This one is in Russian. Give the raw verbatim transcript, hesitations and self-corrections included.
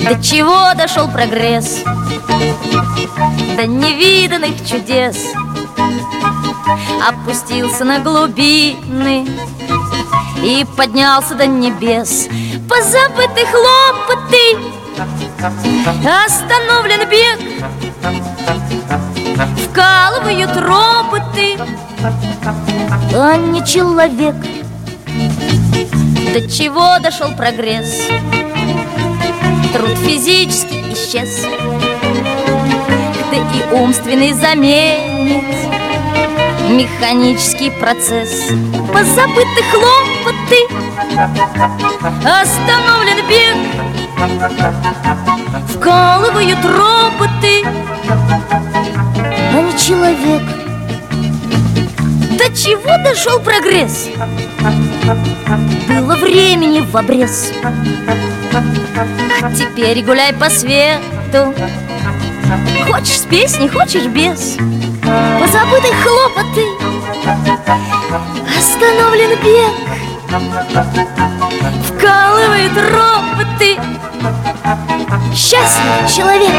До чего дошел прогресс? До невиданных чудес. Опустился на глубины и поднялся до небес. Позабыты хлопоты, остановлен бег, вкалывают роботы, а не человек. До чего дошел прогресс? Труд физически исчез, да и умственный заменит механический процесс. Позабыты хлопоты, остановлен бег, вкалывают роботы, а не человек. До чего дошел прогресс? Было времени в обрез. Теперь гуляй по свету, хочешь с песней, хочешь без. Позабыты хлопоты, остановлен бег, вкалывают роботы. Счастлив человек.